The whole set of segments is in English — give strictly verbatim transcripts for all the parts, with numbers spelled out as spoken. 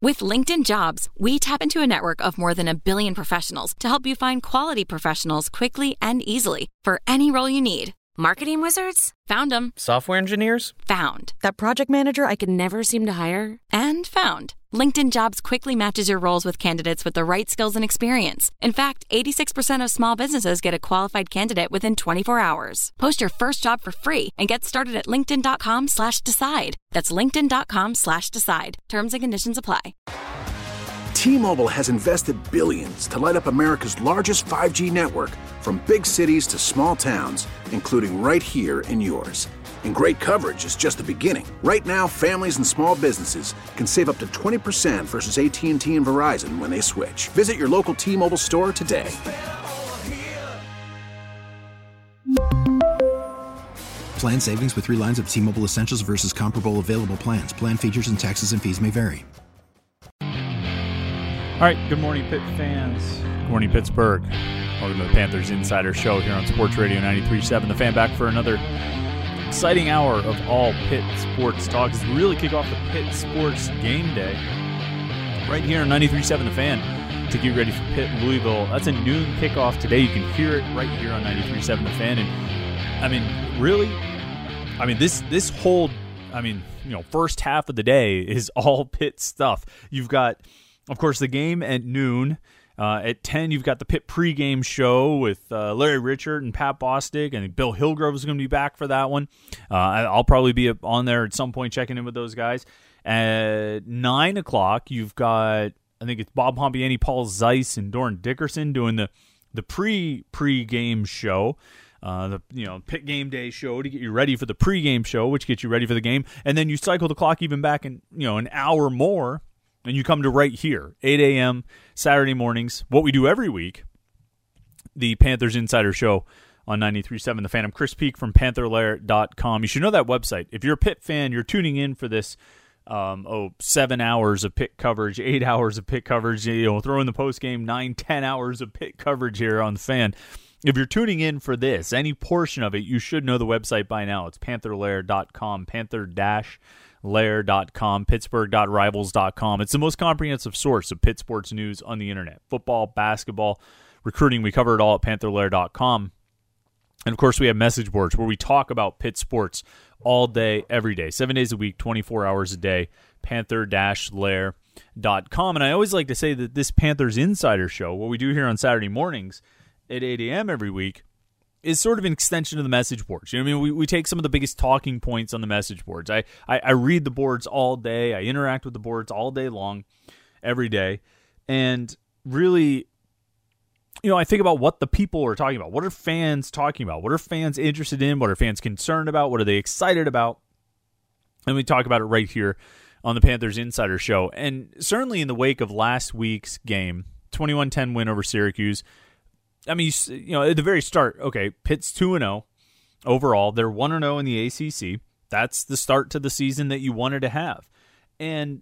With LinkedIn Jobs, we tap into a network of more than a billion professionals to help you find quality professionals quickly and easily for any role you need. Marketing wizards? Found them. Software engineers? Found. That project manager I could never seem to hire? And found. LinkedIn Jobs quickly matches your roles with candidates with the right skills and experience. In fact, eighty-six percent of small businesses get a qualified candidate within twenty-four hours. Post your first job for free and get started at linkedin.com slash decide. That's linkedin.com slash decide. Terms and conditions apply. T-Mobile has invested billions to light up America's largest five G network, from big cities to small towns, including right here in yours. And great coverage is just the beginning. Right now, families and small businesses can save up to twenty percent versus A T and T and Verizon when they switch. Visit your local T-Mobile store today. Plan savings with three lines of T-Mobile Essentials versus comparable available plans. Plan features and taxes and fees may vary. All right, good morning, Pitt fans. Good morning, Pittsburgh. Welcome to the Panthers Insider Show here on Sports Radio ninety-three point seven. The Fan back for another exciting hour of all Pitt sports talk as we really kick off the Pitt Sports Game Day right here on ninety-three point seven The Fan to get ready for Pitt Louisville. That's a noon kickoff today. You can hear it right here on ninety-three point seven The Fan. And I mean, really, I mean this this whole, I mean, you know, first half of the day is all Pitt stuff. You've got, of course, the game at noon. Uh, at ten, you've got the Pitt pregame show with uh, Larry Richert and Pat Bostic, and Bill Hillgrove is going to be back for that one. Uh, I'll probably be on there at some point checking in with those guys. At nine o'clock, you've got, I think it's Bob Pompiani, Paul Zeiss, and Doran Dickerson doing the the pre pregame show. Uh, the you know Pitt Game Day show to get you ready for the pregame show, which gets you ready for the game, and then you cycle the clock even back in you know an hour more. And you come to right here, eight a.m. Saturday mornings, what we do every week, the Panthers Insider Show on ninety-three point seven The Fan. I'm Chris Peak from Panther Lair dot com. You should know that website. If you're a Pitt fan, you're tuning in for this um, oh, seven hours of Pitt coverage, eight hours of Pitt coverage, you know, throw in the postgame, nine, ten hours of Pitt coverage here on The Fan. If you're tuning in for this, any portion of it, you should know the website by now. It's Panther Lair dot com, Panther dash Lair dot com, Pittsburgh dot rivals dot com. It's the most comprehensive source of Pitt sports news on the internet. Football, basketball, recruiting, we cover it all at Panther Lair dot com. And, of course, we have message boards where we talk about Pitt sports all day, every day, seven days a week, twenty-four hours a day, Panther dash Lair dot com. And I always like to say that this Panthers Insider Show, what we do here on Saturday mornings at eight a.m. every week, is sort of an extension of the message boards. You know what I mean? We we take some of the biggest talking points on the message boards. I, I, I read the boards all day. I interact with the boards all day long, every day. And really, you know, I think about what the people are talking about. What are fans talking about? What are fans interested in? What are fans concerned about? What are they excited about? And we talk about it right here on the Panthers Insider Show. And certainly in the wake of last week's game, twenty-one ten win over Syracuse, I mean, you know, at the very start, okay, Pitt's two and oh overall. They're one and oh in the A C C. That's the start to the season that you wanted to have. And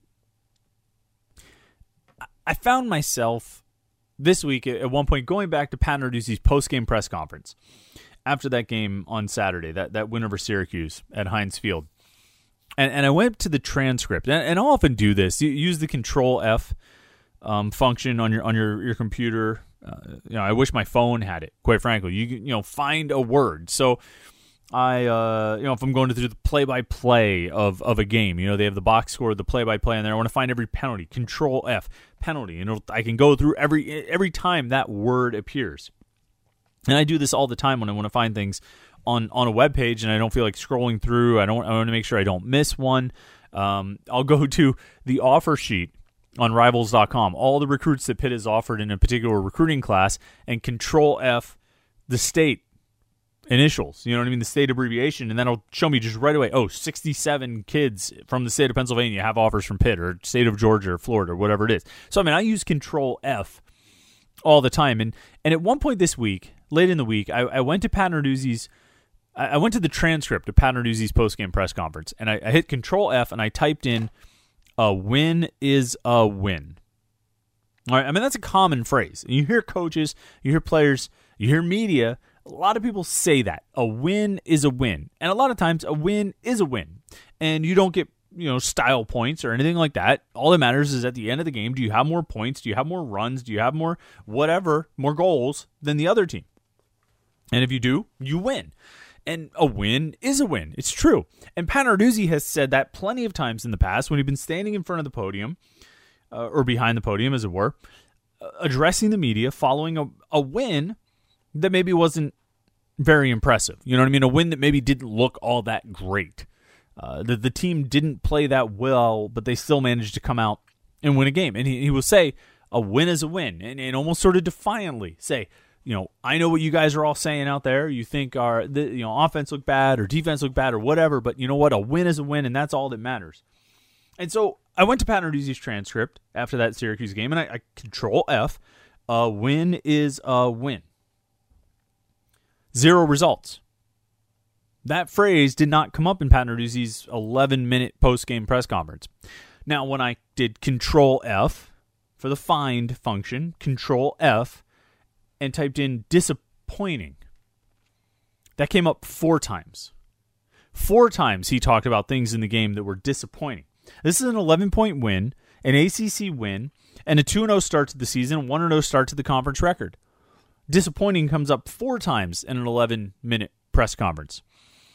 I found myself this week at one point going back to Pat Narduzzi's post-game press conference after that game on Saturday, that, that win over Syracuse at Heinz Field. And, and I went to the transcript, and, and I'll often do this. You use the Control F um, function on your on your, your computer. Uh, you know, I wish my phone had it, quite frankly. You you know, find a word. So I, uh, you know, if I'm going through the play-by-play of, of a game, you know, they have the box score, the play-by-play in there. I want to find every penalty. Control F, penalty. And it'll, I can go through every every time that word appears. And I do this all the time when I want to find things on, on a web page and I don't feel like scrolling through. I don't. I want to make sure I don't miss one. Um, I'll go to the offer sheet on rivals dot com, all the recruits that Pitt has offered in a particular recruiting class, and Control F the state initials, you know what I mean, the state abbreviation, and that'll show me just right away, oh, sixty-seven kids from the state of Pennsylvania have offers from Pitt, or state of Georgia, or Florida, or whatever it is. So, I mean, I use Control F all the time, and and at one point this week, late in the week, I, I went to Pat Narduzzi's, I, I went to the transcript of Pat Narduzzi's postgame press conference, and I, I hit Control F, and I typed in, a win is a win. All right, I mean, that's a common phrase. You hear coaches, you hear players, you hear media, a lot of people say that. A win is a win. And a lot of times, a win is a win. And you don't get you know, style points or anything like that. All that matters is at the end of the game, do you have more points? Do you have more runs? Do you have more whatever, more goals than the other team? And if you do, you win. And a win is a win. It's true. And Pat Narduzzi has said that plenty of times in the past when he's been standing in front of the podium, uh, or behind the podium, as it were, uh, addressing the media following a, a win that maybe wasn't very impressive. You know what I mean? A win that maybe didn't look all that great. Uh, the, the team didn't play that well, but they still managed to come out and win a game. And he, he will say, a win is a win. And, and almost sort of defiantly say, you know, I know what you guys are all saying out there. You think our the, you know offense look bad or defense look bad or whatever, but you know what? A win is a win, and that's all that matters. And so I went to Pat Narduzzi's transcript after that Syracuse game, and I, I control F. A win is a win. Zero results. That phrase did not come up in Pat Narduzzi's eleven-minute post-game press conference. Now, when I did control F for the find function, control F, and typed in disappointing, that came up four times. Four times he talked about things in the game that were disappointing. This is an eleven-point win, an A C C win, and a two and oh start to the season, a one and oh start to the conference record. Disappointing comes up four times in an eleven-minute press conference.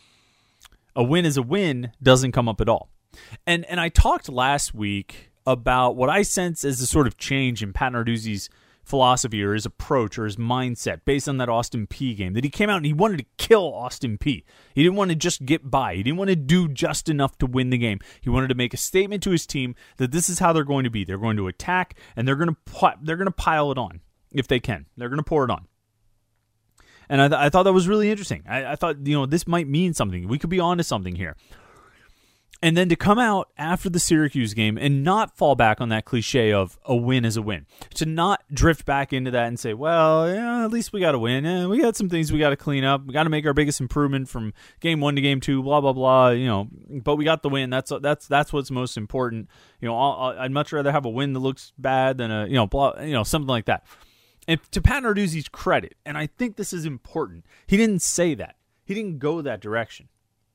A win is a win doesn't come up at all. And and I talked last week about what I sense as a sort of change in Pat Narduzzi's philosophy or his approach or his mindset based on that Austin Peay game, that he came out and he wanted to kill Austin Peay. He didn't want to just get by. He didn't want to do just enough to win the game. He wanted to make a statement to his team that this is how they're going to be. They're going to attack, and they're going to they're going to pile it on if they can. They're going to pour it on. And I, th- I thought that was really interesting. I, I thought, you know, this might mean something. We could be onto something here. And then to come out after the Syracuse game and not fall back on that cliche of a win is a win. To not drift back into that and say, well, yeah, at least we got to win. Yeah, we got some things we got to clean up. We got to make our biggest improvement from game one to game two, blah, blah, blah. You know, but we got the win. That's that's that's what's most important. You know, I'll, I'd much rather have a win that looks bad than a, you know, blah, you know, something like that. And to Pat Narduzzi's credit, and I think this is important, he didn't say that. He didn't go that direction.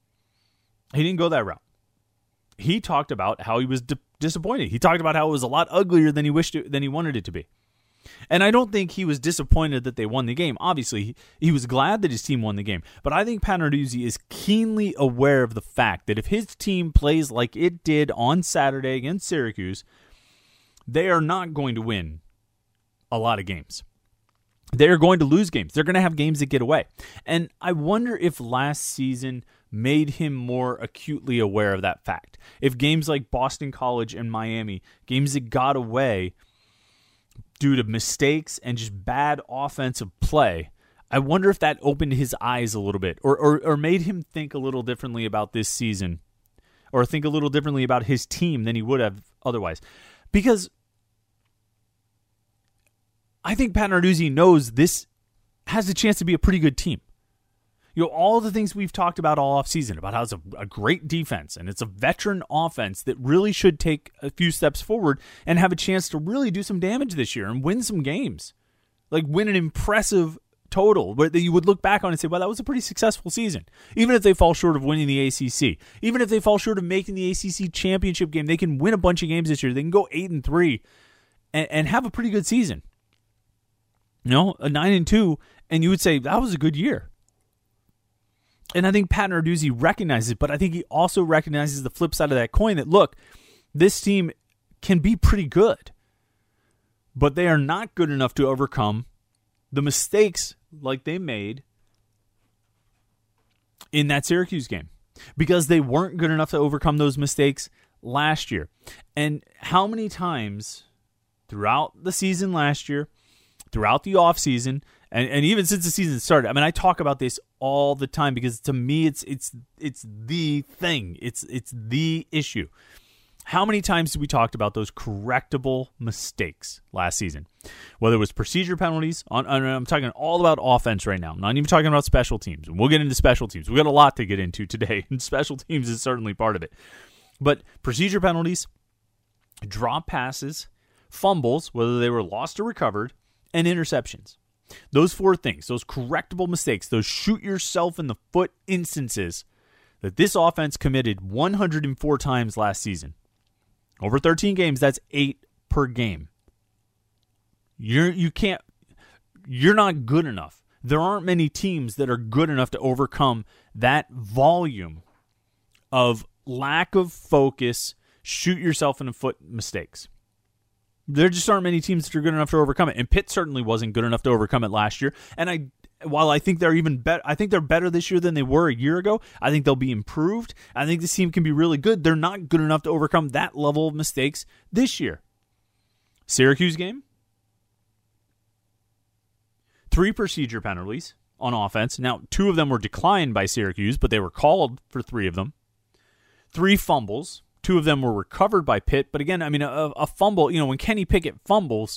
He didn't go that route. He talked about how he was di- disappointed. He talked about how it was a lot uglier than he wished it, than he wanted it to be. And I don't think he was disappointed that they won the game. Obviously, he, he was glad that his team won the game. But I think Pat Narduzzi is keenly aware of the fact that if his team plays like it did on Saturday against Syracuse, they are not going to win a lot of games. They're going to lose games. They're going to have games that get away. And I wonder if last season made him more acutely aware of that fact. If games like Boston College and Miami, games that got away due to mistakes and just bad offensive play, I wonder if that opened his eyes a little bit or, or, or made him think a little differently about this season or think a little differently about his team than he would have otherwise. Because I think Pat Narduzzi knows this has a chance to be a pretty good team. You know, all the things we've talked about all offseason, about how it's a, a great defense and it's a veteran offense that really should take a few steps forward and have a chance to really do some damage this year and win some games. Like win an impressive total that you would look back on and say, well, that was a pretty successful season. Even if they fall short of winning the A C C, even if they fall short of making the A C C championship game, they can win a bunch of games this year. They can go eight and three and, and have a pretty good season. You know, a nine and two, and you would say that was a good year. And I think Pat Narduzzi recognizes it, but I think he also recognizes the flip side of that coin that, look, this team can be pretty good, but they are not good enough to overcome the mistakes like they made in that Syracuse game because they weren't good enough to overcome those mistakes last year. And how many times throughout the season last year, throughout the offseason, and, and even since the season started, I mean, I talk about this all the time because to me, it's it's it's the thing. It's it's the issue. How many times did we talk about those correctable mistakes last season? Whether it was procedure penalties, on, on, I'm talking all about offense right now. I'm not even talking about special teams. We'll get into special teams. We've got a lot to get into today, and special teams is certainly part of it. But procedure penalties, drop passes, fumbles, whether they were lost or recovered, and interceptions. Those four things, those correctable mistakes, those shoot yourself in the foot instances that this offense committed one hundred four times last season. Over thirteen games, that's eight per game. You're you can't you're not good enough. There aren't many teams that are good enough to overcome that volume of lack of focus, shoot yourself in the foot mistakes. There just aren't many teams that are good enough to overcome it. And Pitt certainly wasn't good enough to overcome it last year. And I while I think they're even better, I think they're better this year than they were a year ago. I think they'll be improved. I think this team can be really good. They're not good enough to overcome that level of mistakes this year. Syracuse game, three procedure penalties on offense. Now, two of them were declined by Syracuse, but they were called for three of them. Three fumbles. Two of them were recovered by Pitt. But again, I mean, a, a fumble, you know, when Kenny Pickett fumbles,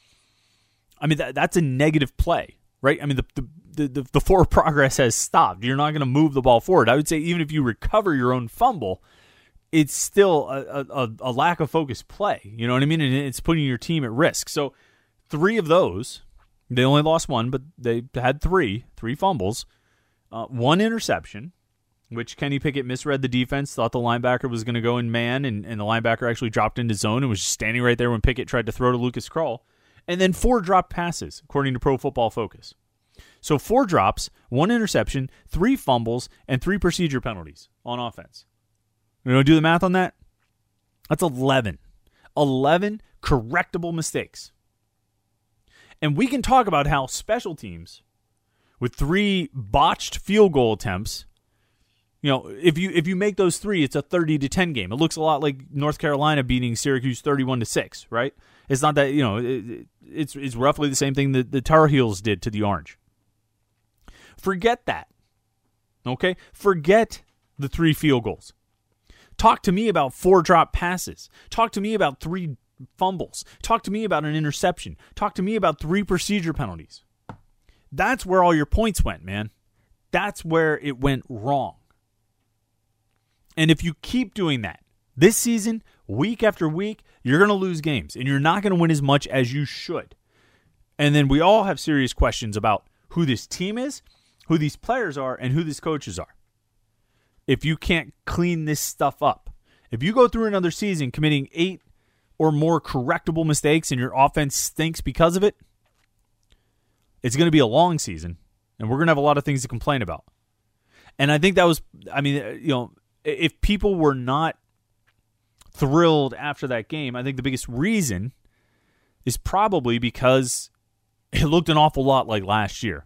I mean, that, that's a negative play. Right? I mean, the, the the the forward progress has stopped. You're not going to move the ball forward. I would say even if you recover your own fumble, it's still a, a, a lack of focus play. You know what I mean? And it's putting your team at risk. So three of those, they only lost one, but they had three, three fumbles, uh, one interception, which Kenny Pickett misread the defense, thought the linebacker was going to go in man, and, and the linebacker actually dropped into zone and was just standing right there when Pickett tried to throw to Lucas Krull. And then four dropped passes, according to Pro Football Focus. So four drops, one interception, three fumbles, and three procedure penalties on offense. You know, do the math on that? That's eleven. eleven correctable mistakes. And we can talk about how special teams, with three botched field goal attempts, you know, if you if you make those three, it's a thirty to ten game. It looks a lot like North Carolina beating Syracuse thirty-one to six, right? It's not that, you know, it, it's it's roughly the same thing that the Tar Heels did to the Orange. Forget that, okay? Forget the three field goals. Talk to me about four drop passes. Talk to me about three fumbles. Talk to me about an interception. Talk to me about three procedure penalties. That's where all your points went, man. That's where it went wrong. And if you keep doing that this season, week after week, you're going to lose games, and you're not going to win as much as you should. And then we all have serious questions about who this team is, who these players are, and who these coaches are. If you can't clean this stuff up, if you go through another season committing eight or more correctable mistakes and your offense stinks because of it, it's going to be a long season, and we're going to have a lot of things to complain about. And I think that was, I mean, you know, if people were not thrilled after that game, I think the biggest reason is probably because it looked an awful lot like last year.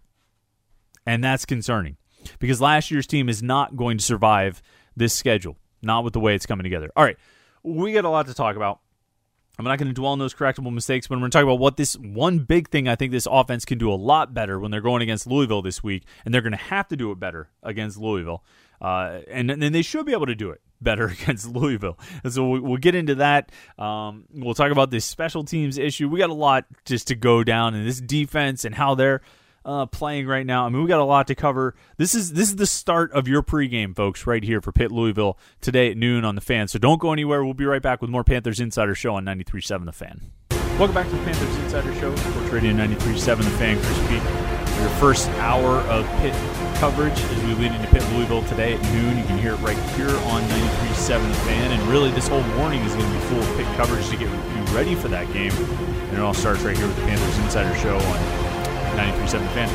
And that's concerning because last year's team is not going to survive this schedule, not with the way it's coming together. All right, we got a lot to talk about. I'm not going to dwell on those correctable mistakes, but I'm going to talk about what this one big thing I think this offense can do a lot better when they're going against Louisville this week, and they're going to have to do it better against Louisville. Uh, and then they should be able to do it better against Louisville. And so we'll get into that. Um, we'll talk about this special teams issue. We got a lot just to go down in this defense and how they're uh, playing right now. I mean, we got a lot to cover. This is this is the start of your pregame, folks, right here for Pitt Louisville today at noon on The Fan. So don't go anywhere. We'll be right back with more Panthers Insider Show on ninety-three point seven The Fan. Welcome back to the Panthers Insider Show, Sports Radio ninety-three point seven The Fan. Chris Pete, your first hour of Pitt coverage as we lead into Pitt Louisville today at noon. You can hear it right here on ninety-three point seven The Fan. And really, this whole morning is going to be full of Pitt coverage to get you ready for that game. And it all starts right here with the Panthers Insider Show on ninety-three point seven The Fan.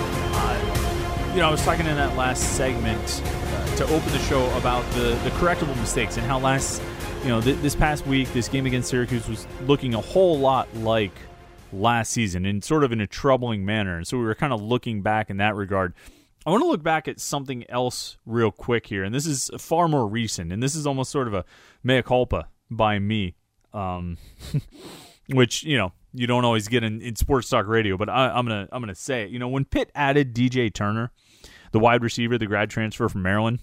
Uh, you know, I was talking in that last segment uh, to open the show about the, the correctable mistakes and how last, you know, th- this past week, this game against Syracuse was looking a whole lot like last season in sort of in a troubling manner. And so we were kind of looking back in that regard. I want to look back at something else real quick here, and this is far more recent, and this is almost sort of a mea culpa by me, um, which, you know, you don't always get in, in sports talk radio, but I, I'm gonna I'm gonna say it. You know, when Pitt added D J Turner, the wide receiver, the grad transfer from Maryland,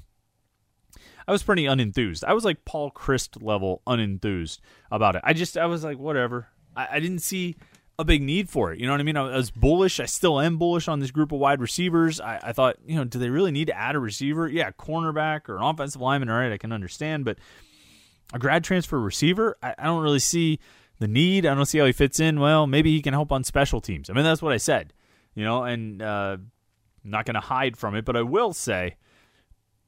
I was pretty unenthused. I was like Paul Christ level unenthused about it. I just I was like, whatever. I, I didn't see a big need for it. You know what I mean? I was bullish. I still am bullish on this group of wide receivers. I, I thought, you know, do they really need to add a receiver? Yeah, cornerback or an offensive lineman, all right, I can understand. But a grad transfer receiver, I, I don't really see the need. I don't see how he fits in. Well, maybe he can help on special teams. I mean, that's what I said, you know, and uh, I'm not going to hide from it. But I will say,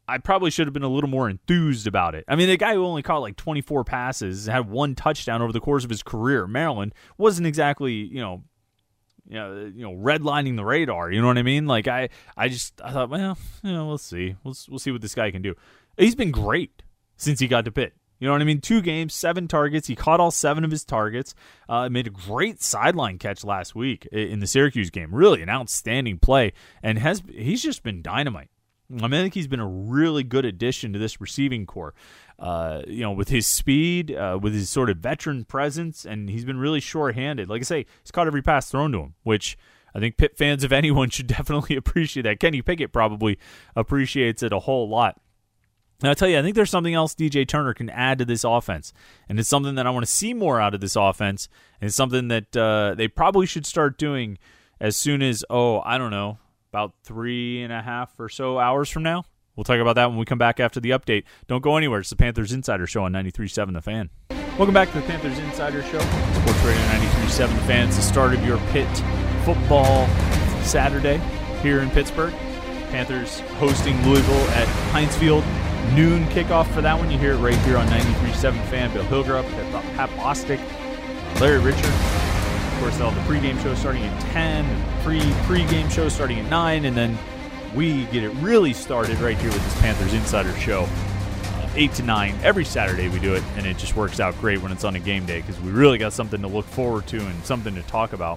I probably should have been a little more enthused about it. I mean, the guy who only caught like twenty-four passes, had one touchdown over the course of his career, Maryland, wasn't exactly, you know, you know, you know, redlining the radar. You know what I mean? Like I, I just, I thought, well, you know, we'll see, we'll we'll see what this guy can do. He's been great since he got to Pitt. You know what I mean? Two games, seven targets. He caught all seven of his targets. Uh, made a great sideline catch last week in the Syracuse game. Really an outstanding play, and has he's just been dynamite. I mean, I think he's been a really good addition to this receiving corps. Uh, you know, with his speed, uh, with his sort of veteran presence, and he's been really sure-handed. Like I say, he's caught every pass thrown to him, which I think Pitt fans, if anyone, should definitely appreciate that. Kenny Pickett probably appreciates it a whole lot. And I'll tell you, I think there's something else D J Turner can add to this offense, and it's something that I want to see more out of this offense, and it's something that uh, they probably should start doing as soon as, oh, I don't know, about three and a half or so hours from now. We'll talk about that when we come back after the update. Don't go anywhere. It's the Panthers Insider Show on ninety-three point seven The Fan. Welcome back to the Panthers Insider Show. Sports Radio ninety-three point seven The Fan. It's the start of your Pitt football Saturday here in Pittsburgh. Panthers hosting Louisville at Heinz Field. Noon kickoff for that one. You hear it right here on ninety-three point seven The Fan. Bill Hillgrove, Pat Bostic, Larry Richard. Of course, they'll have the pregame show starting at ten, and pre pregame show starting at nine, and then we get it really started right here with this Panthers Insider Show, uh, eight to nine. Every Saturday we do it, and it just works out great when it's on a game day because we really got something to look forward to and something to talk about.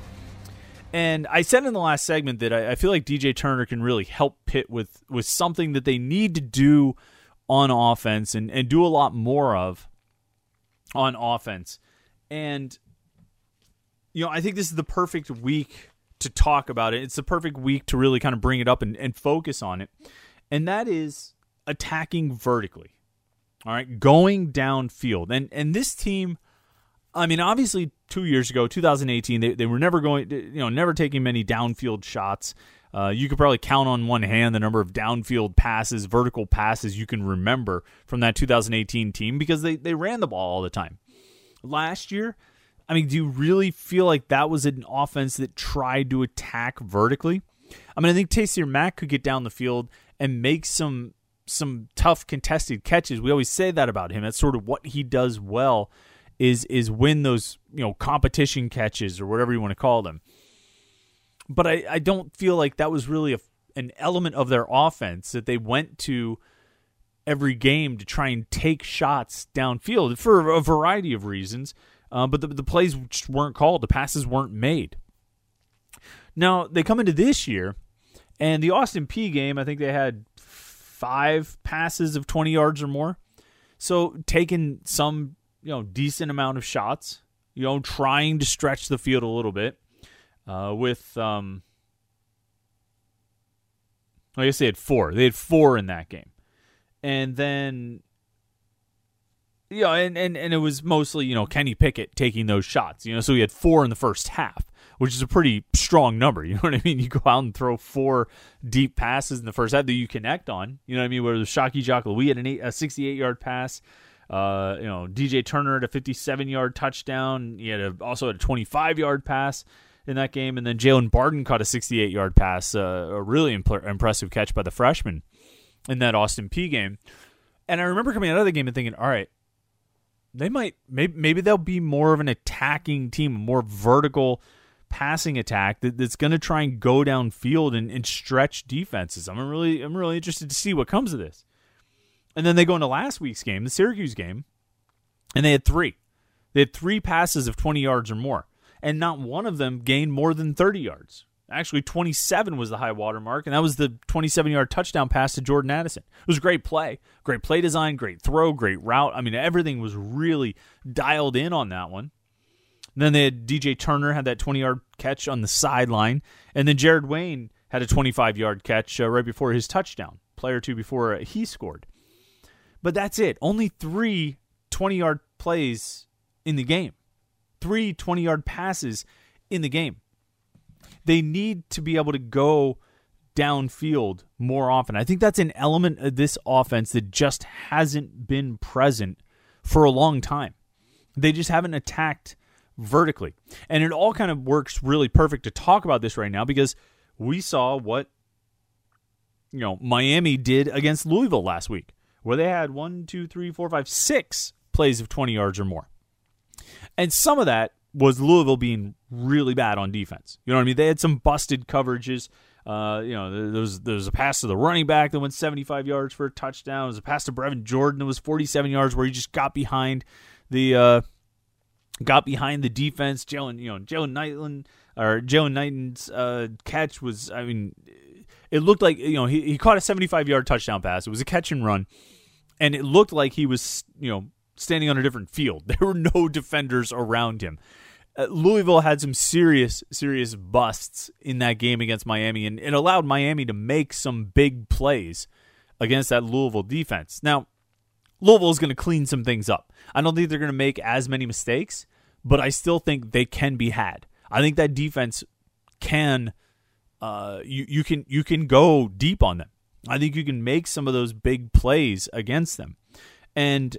And I said in the last segment that I, I feel like D J Turner can really help Pitt with, with something that they need to do on offense and, and do a lot more of on offense. And, you know, I think this is the perfect week to talk about it. It's the perfect week to really kind of bring it up and, and focus on it. And that is attacking vertically. All right, going downfield. And and this team, I mean, obviously two years ago, two thousand eighteen, they, they were never going, you know, never taking many downfield shots. Uh, you could probably count on one hand the number of downfield passes, vertical passes you can remember from that two thousand eighteen team because they, they ran the ball all the time. Last year, I mean, do you really feel like that was an offense that tried to attack vertically? I mean, I think Taysir Mack could get down the field and make some some tough contested catches. We always say that about him. That's sort of what he does well is is win those, you know, competition catches or whatever you want to call them. But I, I don't feel like that was really a, an element of their offense that they went to every game to try and take shots downfield for a variety of reasons. Uh, but the, the plays just weren't called. The passes weren't made. Now, they come into this year, and the Austin Peay game, I think they had five passes of twenty yards or more. So taking some, you know, decent amount of shots, you know, trying to stretch the field a little bit. Uh, with, um, I guess they had four. They had four in that game. And then, you know, and, and, and it was mostly, you know, Kenny Pickett taking those shots. You know, so he had four in the first half, which is a pretty strong number. You know what I mean? You go out and throw four deep passes in the first half that you connect on. You know what I mean? Where the Shockey Jacques-Louis had an eight, a sixty-eight-yard pass. Uh, you know, D J Turner had a fifty-seven-yard touchdown. He had a, also had a twenty-five-yard pass in that game, and then Jalen Barden caught a sixty-eight-yard pass, uh, a really imp- impressive catch by the freshman in that Austin Peay game. And I remember coming out of the game and thinking, all right, they might maybe maybe they'll be more of an attacking team, a more vertical passing attack that, that's going to try and go downfield and, and stretch defenses. I'm really I'm really interested to see what comes of this. And then they go into last week's game, the Syracuse game, and they had three. They had three passes of twenty yards or more. And not one of them gained more than thirty yards. Actually, twenty-seven was the high water mark, and that was the twenty-seven-yard touchdown pass to Jordan Addison. It was a great play. Great play design, great throw, great route. I mean, everything was really dialed in on that one. And then they had D J Turner had that twenty-yard catch on the sideline, and then Jared Wayne had a twenty-five-yard catch uh, right before his touchdown, play or two before uh, he scored. But that's it. Only three twenty-yard plays in the game. Three twenty-yard passes in the game. They need to be able to go downfield more often. I think that's an element of this offense that just hasn't been present for a long time. They just haven't attacked vertically. And it all kind of works really perfect to talk about this right now because we saw what you know, Miami did against Louisville last week, where they had one, two, three, four, five, six plays of twenty yards or more. And some of that was Louisville being really bad on defense. You know what I mean? They had some busted coverages. Uh, you know, there was, there was a pass to the running back that went seventy-five yards for a touchdown. There was a pass to Brevin Jordan that was forty-seven yards where he just got behind the uh, got behind the defense. Jalen, you know, Jalen Knighton or Jalen Knighton's uh, catch was, I mean, it looked like, you know, he, he caught a seventy-five-yard touchdown pass. It was a catch and run, and it looked like he was, you know, standing on a different field. There were no defenders around him. Uh, Louisville had some serious, serious busts in that game against Miami, and it allowed Miami to make some big plays against that Louisville defense. Now, Louisville is going to clean some things up. I don't think they're going to make as many mistakes, but I still think they can be had. I think that defense can, uh, you you can you can go deep on them. I think you can make some of those big plays against them, and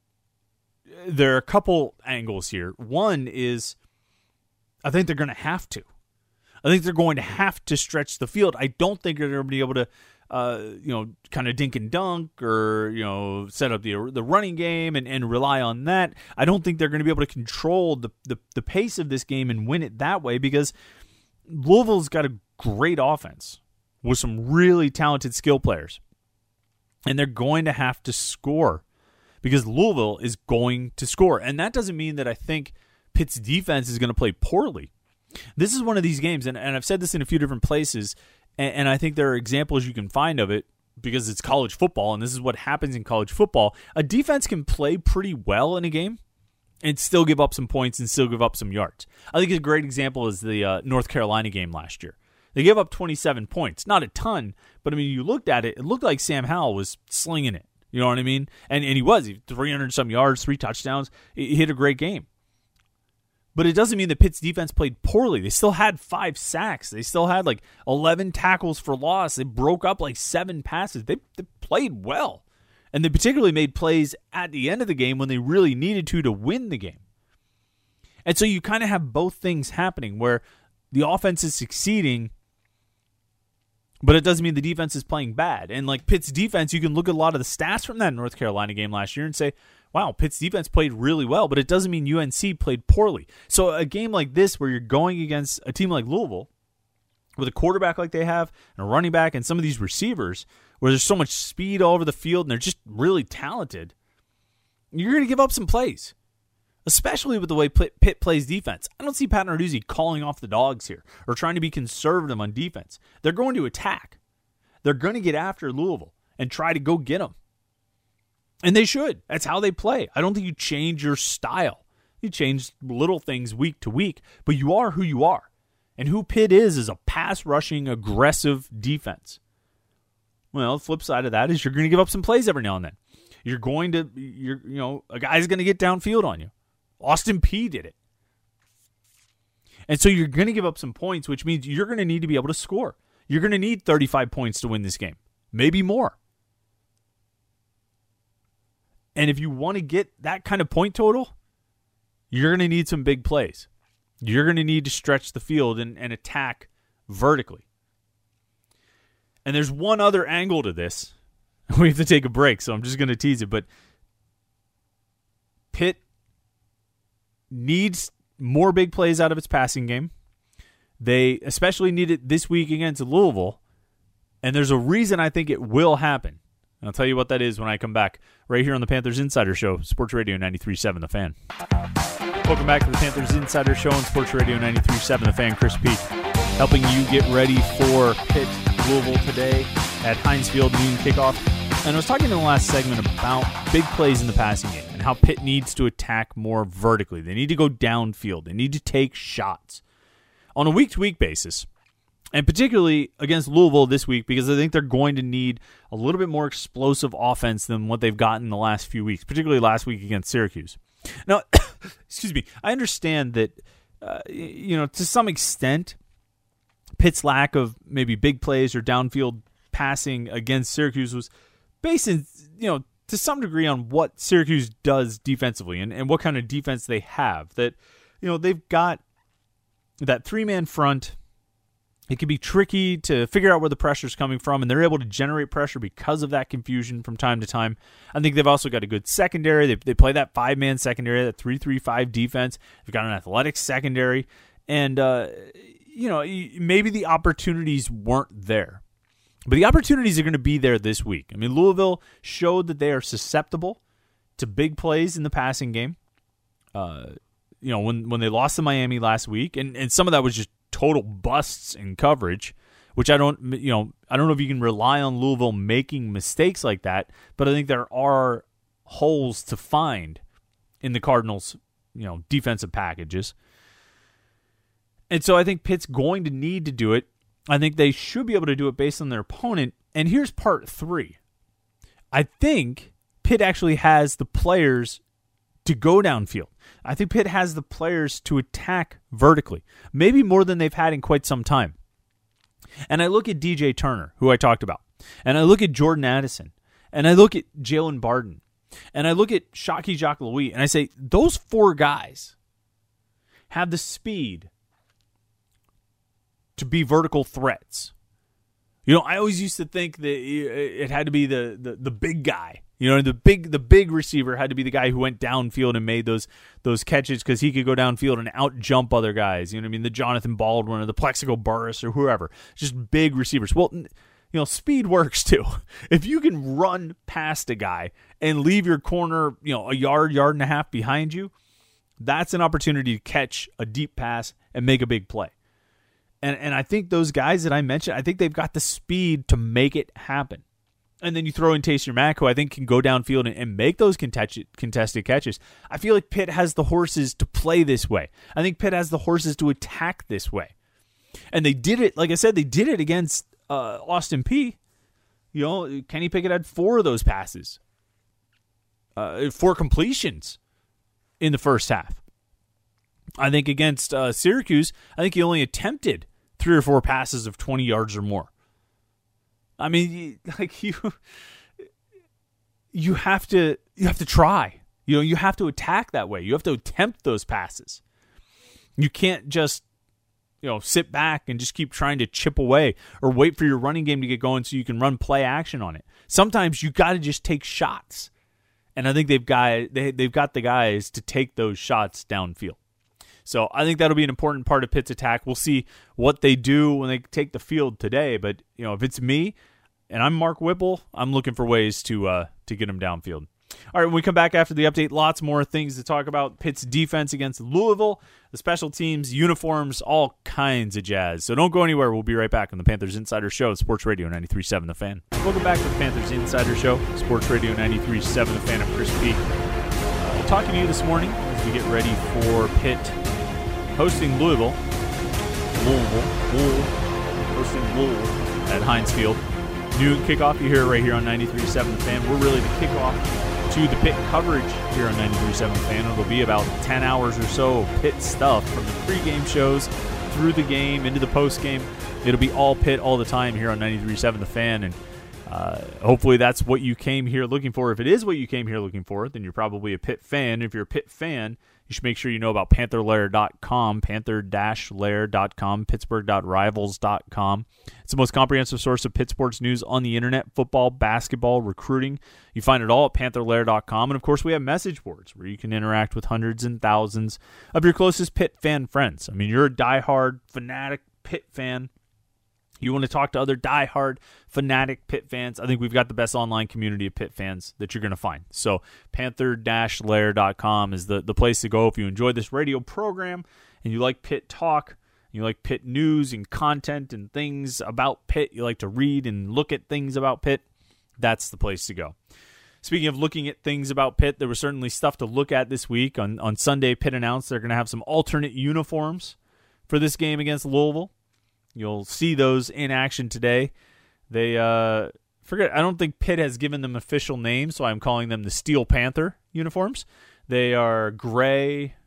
there are a couple angles here. One is, I think they're going to have to. I think they're going to have to stretch the field. I don't think they're going to be able to, uh, you know, kind of dink and dunk or, you know, set up the the running game and, and rely on that. I don't think they're going to be able to control the, the, the pace of this game and win it that way, because Louisville's got a great offense with some really talented skill players. And they're going to have to score, because Louisville is going to score. And that doesn't mean that I think Pitt's defense is going to play poorly. This is one of these games, and, and I've said this in a few different places, and, and I think there are examples you can find of it because it's college football, and this is what happens in college football. A defense can play pretty well in a game and still give up some points and still give up some yards. I think a great example is the uh, North Carolina game last year. They gave up twenty-seven points. Not a ton, but I mean, you looked at it, it looked like Sam Howell was slinging it. You know what I mean? And and he was. He three hundred some yards, three touchdowns. He hit a great game. But it doesn't mean that Pitt's defense played poorly. They still had five sacks. They still had like eleven tackles for loss. They broke up like seven passes. They, they played well. And they particularly made plays at the end of the game when they really needed to to win the game. And so you kind of have both things happening where the offense is succeeding, but it doesn't mean the defense is playing bad. And like Pitt's defense, you can look at a lot of the stats from that North Carolina game last year and say, wow, Pitt's defense played really well, but it doesn't mean U N C played poorly. So a game like this where you're going against a team like Louisville with a quarterback like they have and a running back and some of these receivers where there's so much speed all over the field and they're just really talented, you're going to give up some plays, especially with the way Pitt plays defense. I don't see Pat Narduzzi calling off the dogs here or trying to be conservative on defense. They're going to attack. They're going to get after Louisville and try to go get them. And they should. That's how they play. I don't think you change your style. You change little things week to week, but you are who you are. And who Pitt is is a pass-rushing, aggressive defense. Well, the flip side of that is you're going to give up some plays every now and then. You're going to, you're, you know, a guy's going to get downfield on you. Austin Peay did it. And so you're going to give up some points, which means you're going to need to be able to score. You're going to need thirty-five points to win this game, maybe more. And if you want to get that kind of point total, you're going to need some big plays. You're going to need to stretch the field and, and attack vertically. And there's one other angle to this. We have to take a break, so I'm just going to tease it. But Pitt needs more big plays out of its passing game. They especially need it this week against Louisville. And there's a reason I think it will happen. And I'll tell you what that is when I come back right here on the Panthers Insider Show, Sports Radio ninety-three point seven The Fan. Welcome back to the Panthers Insider Show on Sports Radio ninety-three point seven The Fan. Chris Peak helping you get ready for Pitt Louisville today at Heinz Field noon kickoff. And I was talking in the last segment about big plays in the passing game and how Pitt needs to attack more vertically. They need to go downfield. They need to take shots on a week-to-week basis. And particularly against Louisville this week, because I think they're going to need a little bit more explosive offense than what they've gotten in the last few weeks, particularly last week against Syracuse. Now, excuse me, I understand that, uh, you know, to some extent, Pitt's lack of maybe big plays or downfield passing against Syracuse was based in, you know, to some degree on what Syracuse does defensively and, and what kind of defense they have. That, you know, they've got that three-man front it can be tricky to figure out where the pressure is coming from, and they're able to generate pressure because of that confusion from time to time. I think they've also got a good secondary. They, they play that five-man secondary, that three three five defense. They've got an athletic secondary. And, uh, you know, maybe the opportunities weren't there. But the opportunities are going to be there this week. I mean, Louisville showed that they are susceptible to big plays in the passing game. Uh, you know, when, when they lost to Miami last week, and, and some of that was just total busts in coverage, which I don't, you know, I don't know if you can rely on Louisville making mistakes like that, but I think there are holes to find in the Cardinals, you know, defensive packages. And so I think Pitt's going to need to do it. I think they should be able to do it based on their opponent. And here's part three. I think Pitt actually has the players to go downfield. I think Pitt has the players to attack vertically, maybe more than they've had in quite some time. And I look at D J Turner, who I talked about, and I look at Jordan Addison, and I look at Jalen Barden, and I look at Shockey Jacques Louis, and I say, those four guys have the speed to be vertical threats. You know, I always used to think that it had to be the, the, the big guy. You know, the big the big receiver had to be the guy who went downfield and made those those catches because he could go downfield and out jump other guys. You know what I mean? The Jonathan Baldwin or the Plexico Burris or whoever. Just big receivers. Well, you know, speed works too. If you can run past a guy and leave your corner, you know, a yard, yard and a half behind you, that's an opportunity to catch a deep pass and make a big play. And and I think those guys that I mentioned, I think they've got the speed to make it happen. And then you throw in Taysier Mack, who I think can go downfield and, and make those contested, contested catches. I feel like Pitt has the horses to play this way. I think Pitt has the horses to attack this way. And they did it, like I said, they did it against uh, Austin Peay. You know, Kenny Pickett had four of those passes. Uh, four completions in the first half. I think against uh, Syracuse, I think he only attempted three or four passes of twenty yards or more. I mean, like you, you have to, you have to try. You know, you have to attack that way. You have to attempt those passes. You can't just, you know, sit back and just keep trying to chip away or wait for your running game to get going so you can run play action on it. Sometimes you got to just take shots, and I think they've got they they've got the guys to take those shots downfield. So I think that'll be an important part of Pitt's attack. We'll see what they do when they take the field today. But, you know, if it's me and I'm Mark Whipple, I'm looking for ways to uh, to get them downfield. All right, when we come back after the update, lots more things to talk about. Pitt's defense against Louisville, the special teams, uniforms, all kinds of jazz. So don't go anywhere. We'll be right back on the Panthers Insider Show, Sports Radio ninety-three point seven The Fan. Welcome back to the Panthers Insider Show, Sports Radio ninety-three point seven The Fan. I'm Chris Peak. Uh, talking to you this morning as we get ready for Pitt hosting Louisville, Louisville, Louisville, hosting Louisville at Heinz Field. Noon kickoff, you hear it right here on ninety-three point seven The Fan. We're really the kickoff to the Pitt coverage here on ninety-three point seven The Fan. It'll be about ten hours or so of Pitt stuff from the pregame shows through the game into the postgame. It'll be all Pitt all the time here on ninety-three point seven The Fan, and uh, hopefully that's what you came here looking for. If it is what you came here looking for, then you're probably a Pitt fan. If you're a Pitt fan, you should make sure you know about Panther Lair dot com, Panther Lair dot com, Pittsburgh dot rivals dot com. It's the most comprehensive source of Pitt sports news on the internet, football, basketball, recruiting. You find it all at Panther Lair dot com. And, of course, we have message boards where you can interact with hundreds and thousands of your closest Pitt fan friends. I mean, you're a diehard, fanatic Pitt fan. You want to talk to other diehard, fanatic Pitt fans, I think we've got the best online community of Pitt fans that you're going to find. So Panther Lair dot com is the, the place to go if you enjoy this radio program and you like Pitt talk, you like Pitt news and content and things about Pitt, you like to read and look at things about Pitt, that's the place to go. Speaking of looking at things about Pitt, there was certainly stuff to look at this week. On, on Sunday, Pitt announced they're going to have some alternate uniforms for this game against Louisville. You'll see those in action today. They, uh, forget, I don't think Pitt has given them official names, so I'm calling them the Steel Panther uniforms. They are gray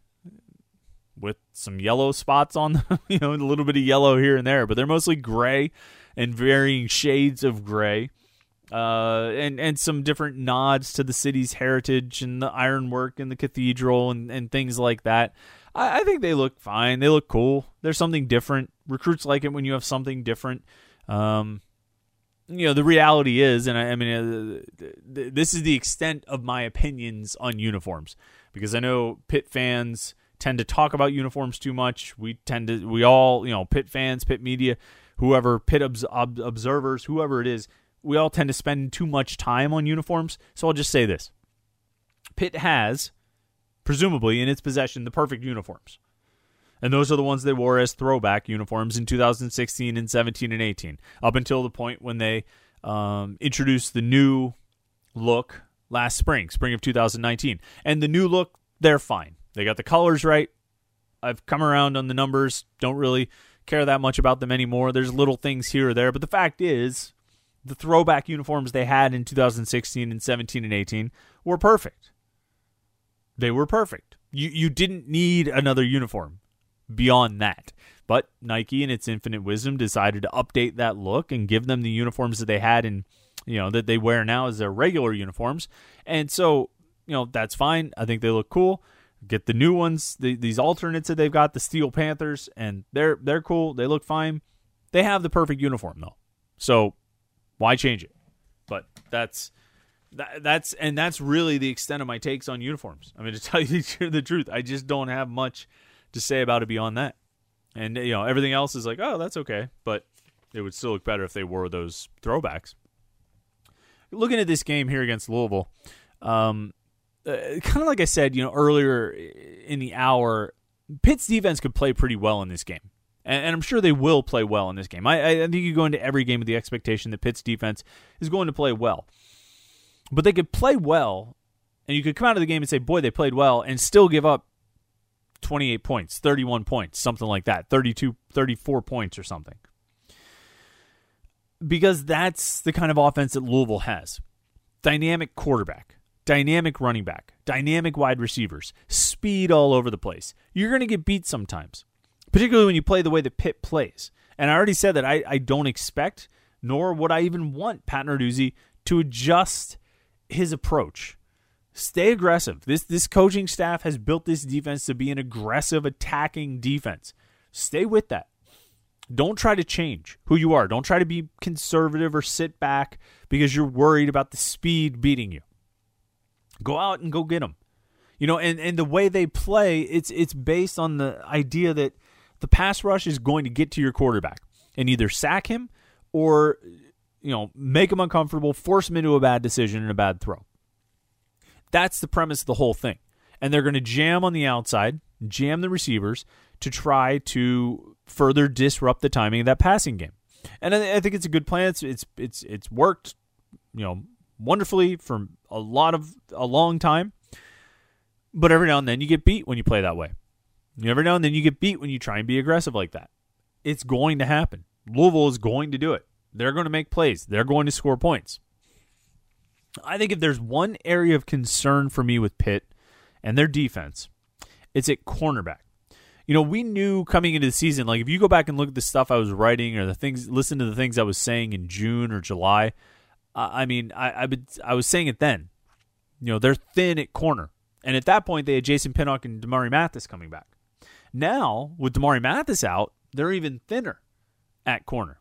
with some yellow spots on them, you know, a little bit of yellow here and there, but they're mostly gray and varying shades of gray. Uh, and, and some different nods to the city's heritage and the ironwork and the cathedral and, and things like that. I, I think they look fine. They look cool. There's something different. Recruits like it when you have something different. Um, you know, the reality is, and I, I mean, uh, th- th- this is the extent of my opinions on uniforms, because I know Pitt fans tend to talk about uniforms too much. We tend to, we all, you know, Pitt fans, Pitt media, whoever, Pitt obs- ob- observers, whoever it is, we all tend to spend too much time on uniforms. So I'll just say this. Pitt has, presumably in its possession, the perfect uniforms. And those are the ones they wore as throwback uniforms in two thousand sixteen and seventeen and eighteen, up until the point when they um, introduced the new look last spring, spring of two thousand nineteen. And the new look, they're fine. They got the colors right. I've come around on the numbers. Don't really care that much about them anymore. There's little things here or there. But the fact is, the throwback uniforms they had in two thousand sixteen and seventeen and eighteen were perfect. They were perfect. You you didn't need another uniform beyond that. But Nike, in its infinite wisdom, decided to update that look and give them the uniforms that they had in, you know, that they wear now as their regular uniforms. And so, you know, that's fine. I think they look cool. Get the new ones, the, these alternates that they've got, the Steel Panthers, and they're they're cool. They look fine. They have the perfect uniform though. So why change it? But that's that, that's and that's really the extent of my takes on uniforms. I mean, to tell you the truth, I just don't have much to say about it beyond that. And, you know, everything else is like, oh, that's okay. But it would still look better if they wore those throwbacks. Looking at this game here against Louisville, um, uh, kind of like I said, you know, earlier in the hour, Pitt's defense could play pretty well in this game. And, and I'm sure they will play well in this game. I, I think you go into every game with the expectation that Pitt's defense is going to play well. But they could play well, and you could come out of the game and say, boy, they played well, and still give up twenty-eight points, thirty-one points, something like that, thirty-two, thirty-four points or something. Because that's the kind of offense that Louisville has. Dynamic quarterback, dynamic running back, dynamic wide receivers, speed all over the place. You're going to get beat sometimes, particularly when you play the way that Pitt plays. And I already said that I, I don't expect, nor would I even want Pat Narduzzi to adjust his approach. Stay aggressive. This this coaching staff has built this defense to be an aggressive, attacking defense. Stay with that. Don't try to change who you are. Don't try to be conservative or sit back because you're worried about the speed beating you. Go out and go get them. You know, and, and the way they play, it's it's based on the idea that the pass rush is going to get to your quarterback and either sack him or, you know, make him uncomfortable, force him into a bad decision and a bad throw. That's the premise of the whole thing. And they're going to jam on the outside, jam the receivers to try to further disrupt the timing of that passing game. And I, I think it's a good plan. It's it's it's it's worked, you know, wonderfully for a lot of a long time. But every now and then you get beat when you play that way. Every now and then you get beat when you try and be aggressive like that. It's going to happen. Louisville is going to do it. They're going to make plays. They're going to score points. I think if there's one area of concern for me with Pitt and their defense, it's at cornerback. You know, we knew coming into the season, like if you go back and look at the stuff I was writing or the things, listen to the things I was saying in June or July, uh, I mean, I, I, would, I was saying it then. You know, they're thin at corner. And at that point, they had Jason Pinnock and Damari Mathis coming back. Now, with Damari Mathis out, they're even thinner at corner.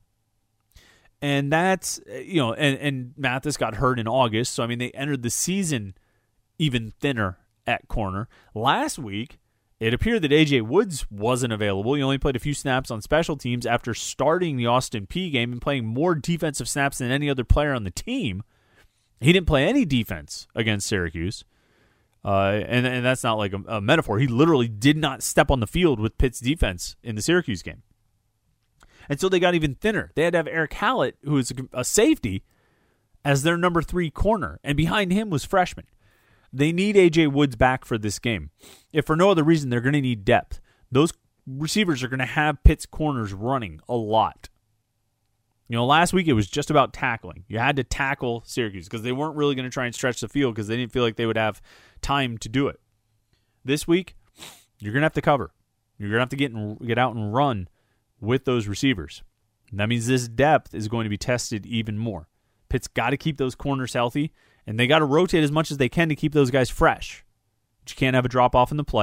And that's, you know, and, and Mathis got hurt in August. So, I mean, they entered the season even thinner at corner. Last week, it appeared that A J Woods wasn't available. He only played a few snaps on special teams after starting the Austin Peay game and playing more defensive snaps than any other player on the team. He didn't play any defense against Syracuse. Uh, and, and that's not like a, a metaphor. He literally did not step on the field with Pitt's defense in the Syracuse game. And so they got even thinner. They had to have Eric Hallett, who is a safety, as their number three corner. And behind him was freshman. They need A J Woods back for this game. If for no other reason, they're going to need depth. Those receivers are going to have Pitt's corners running a lot. You know, last week it was just about tackling. You had to tackle Syracuse because they weren't really going to try and stretch the field because they didn't feel like they would have time to do it. This week, you're going to have to cover. You're going to have to get and, get out and run with those receivers. And that means this depth is going to be tested even more. Pitt's got to keep those corners healthy, and they got to rotate as much as they can to keep those guys fresh. But you can't have a drop-off in the play,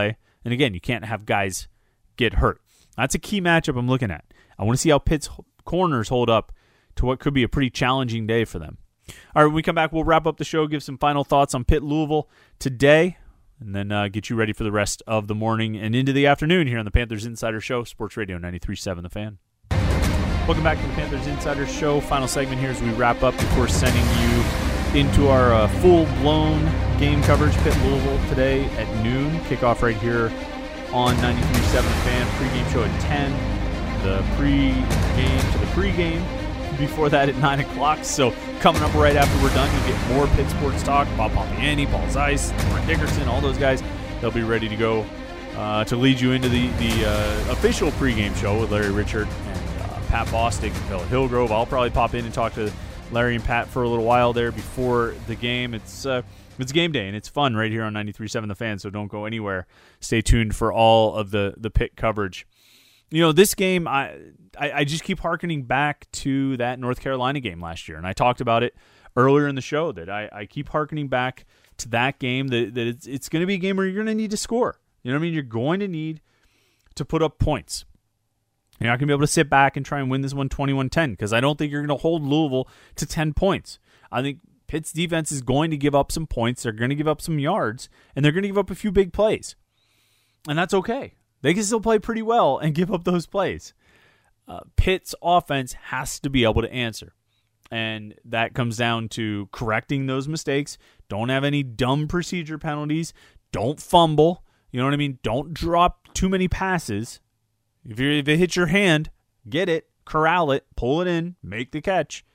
And again, you can't have guys get hurt. That's a key matchup I'm looking at. I want to see how Pitt's corners hold up to what could be a pretty challenging day for them. All right, when we come back, we'll wrap up the show, give some final thoughts on Pitt Louisville today, and then uh, get you ready for the rest of the morning and into the afternoon here on the Panthers Insider Show, Sports Radio ninety-three point seven The Fan. Welcome back to the Panthers Insider Show. Final segment here as we wrap up before sending you into our uh, full-blown game coverage. Pitt Louisville today at noon. Kickoff right here on ninety-three point seven The Fan. Pre-game show at ten. The pre-game to the pre-game before that at nine o'clock. So coming up right after we're done, you'll get more Pitt sports talk. Bob Pompiani, Paul Zeiss, Brent Dickerson, all those guys. They'll be ready to go uh, to lead you into the, the uh, official pregame show with Larry Richard and uh, Pat Bostic and Phil Hillgrove. I'll probably pop in and talk to Larry and Pat for a little while there before the game. It's uh, it's game day, and it's fun right here on ninety-three point seven The Fan, so don't go anywhere. Stay tuned for all of the, the Pitt coverage. You know, this game, I, I I just keep hearkening back to that North Carolina game last year, and I talked about it earlier in the show that I, I keep hearkening back to that game, that, that it's, it's going to be a game where you're going to need to score. You know what I mean? You're going to need to put up points. You're not going to be able to sit back and try and win this one twenty-one ten because I don't think you're going to hold Louisville to ten points. I think Pitt's defense is going to give up some points. They're going to give up some yards, and they're going to give up a few big plays. And that's okay. They can still play pretty well and give up those plays. Uh, Pitt's offense has to be able to answer. And that comes down to correcting those mistakes. Don't have any dumb procedure penalties. Don't fumble. You know what I mean? Don't drop too many passes. If, you're, if it hits your hand, get it, corral it, pull it in, make the catch.